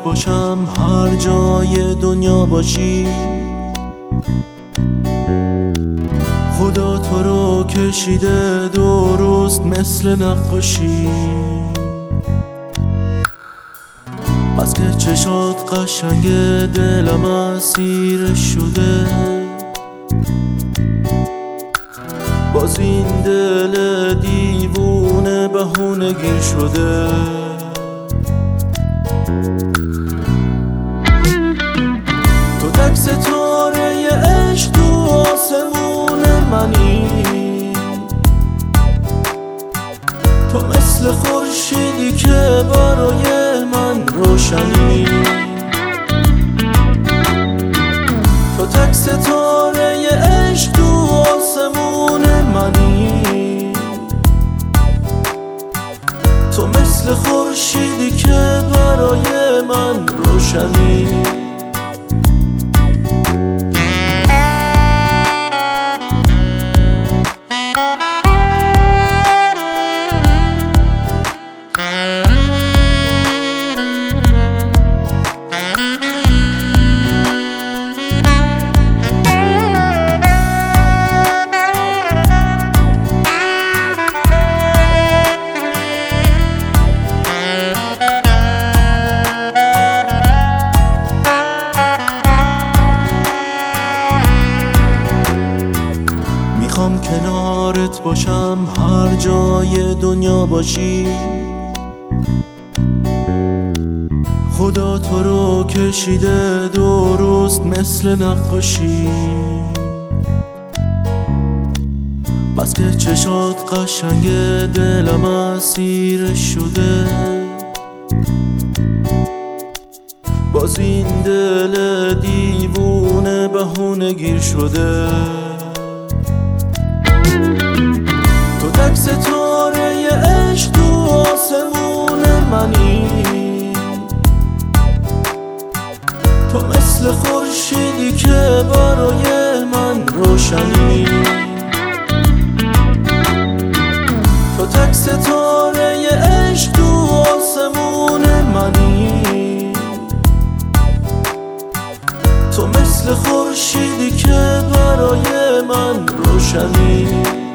باشم هر جای دنیا باشی. خدا تو رو کشیده درست مثل نقاشی. بس که چشات قشنگ دلم اسیر شده، باز این دل دیوونه بهونه گیر شده. تو تک ستاره عشق تو آسمون منی، تو مثل خورشیدی که برای من روشنی. تو تک ستاره عشق تو آسمون منی، تو مثل خورشیدی که برای من روشنی. میخوام کنارت باشم هر جای دنیا باشی. خدا تو رو کشیده درست مثل نقاشی. بس که چشات قشنگ دلم اسیر شده، باز این دل دیوونه بهونه گیر شده. تو تک ستاره عشق تو آسمون منی، تو مثل خورشیدی که برای من روشنی. تو تک ستاره عشق تو آسمون منی، تو مثل خورشیدی که برای من روشنی.